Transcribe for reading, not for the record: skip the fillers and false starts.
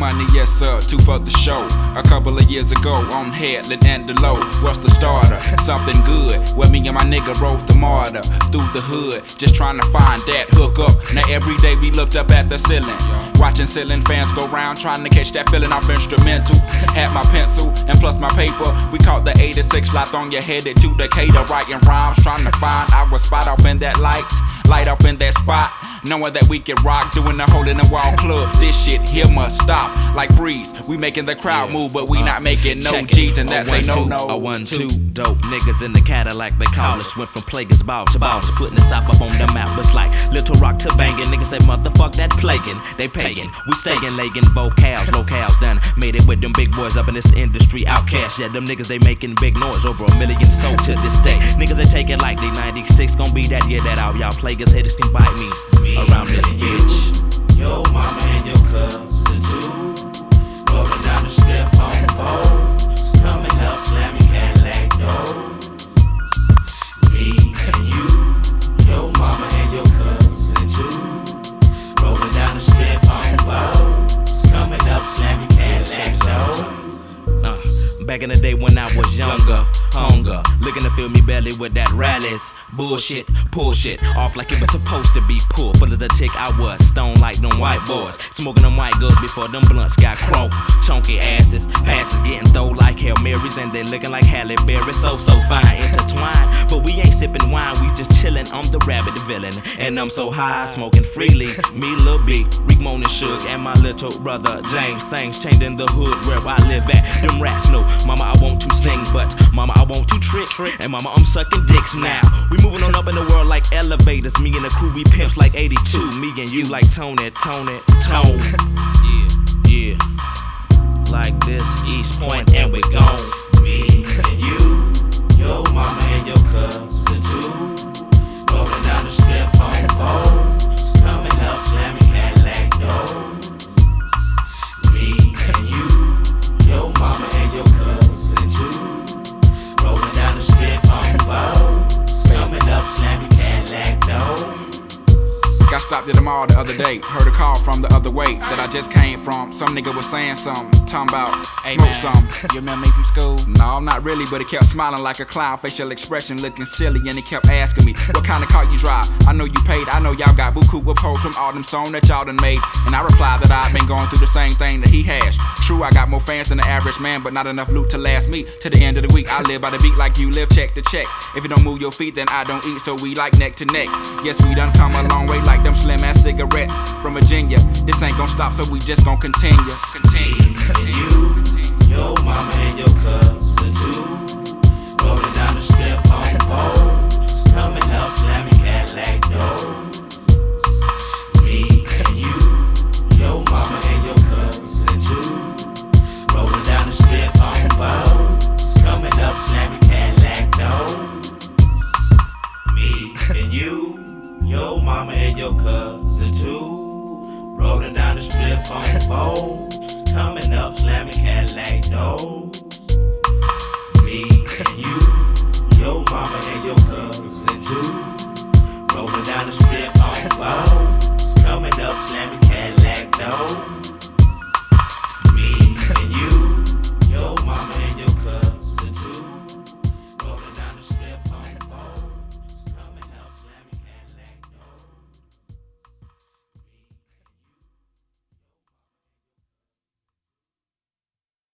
money, yes sir, two for the show. A couple of years ago, on Headland and the low. What's the starter? Something good. Where me and my nigga rode the martyr through the hood, just trying to find that hook up. Now every day we looked up at the ceiling, watching ceiling fans go round, trying to catch that feeling off instrumental. Had my pencil and plus my paper. We caught the 86 lot on your headed to Decatur, writing rhymes, trying to find our spot off in that light off in that spot. Knowing that we can rock, doing the hole in the wall clubs. This shit here must stop. Like Freeze, we making the crowd move, but we not making no G's, and that's a no-no. A 1-2 dope niggas in the Cadillac, they call us. Went from plaguers ball to balls, putting the South up on the map. It's like Little Rock to banging. Niggas say motherfuck that plaguing. They pagan, we staying legging vocals, locales done. Made it with them big boys up in this industry. Outcasts, yeah, them niggas they making big noise. Over 1 million sold to this day. Niggas they take it like they 96 gon' be that year that out. Y'all plaguers haters can bite me around this bitch. Your mama and your cousin too, rolling down the strip on poles, coming up slamming Cadillac doors. Me and you, your mama and your cousin too, rolling down the strip on poles, coming up slamming Cadillac doors. Back in the day when I was younger, hunger, looking to fill me belly with that rallies. Bullshit, pull shit off like it was supposed to be pulled. Full of the tick I was, stone like them white boys. Smoking them white girls before them blunts got crunk. Chunky asses, passes getting throw like Hail Marys, and they looking like Halle Berry. So fine, intertwined, but we ain't sipping wine, we just chillin'. I'm the rabbit villain, and I'm so high, smoking freely. Me, Lil B, Rick Moan and Suge, and my little brother James. Things changed in the hood where I live at. Them rats know, mama, I want to sing, but mama, I want to trick, and mama, I'm sucking dicks now. We moving on up in the world like elevators. Me and the crew, we pimps like 82. Me and you like Tone. Yeah. Like this, East Point, and we gone. Me and you, your mama and your cousin too, rolling down the strip on poles, coming up slamming Cadillac doors. Me and you, your mama and your cousin too, rolling down the strip on poles, coming up slamming Cadillac doors. Got stopped at the mall the other day, heard a call from the other way that I just came from. Some nigga was saying something, talking about smoke some. You remember me from school? No, not really, but he kept smiling like a clown, facial expression looking silly, and he kept asking me, what kind of car you drive? I know you paid, I know y'all got buku with hoes from all them songs that y'all done made. And I replied that I've been going through the same thing that he has. True, I got more fans than the average man, but not enough loot to last me to the end of the week. I live by the beat like you live, check to check. If you don't move your feet, then I don't eat, so we like neck to neck. Yes, we done come a long way like them slim ass cigarettes from Virginia. This ain't gon' stop, so we just gon' continue. You, your mama and your cousin too, rolling down the strip on poles, coming up slamming Cadillac doors. Me and you, your mama and your cousin too, rolling down the strip on poles, coming up slamming Cadillac doors. Me and you, your mama and your cousin too, rolling down the strip on poles, coming up slamming Cadillac doors. Me and you, your mama and your cousin.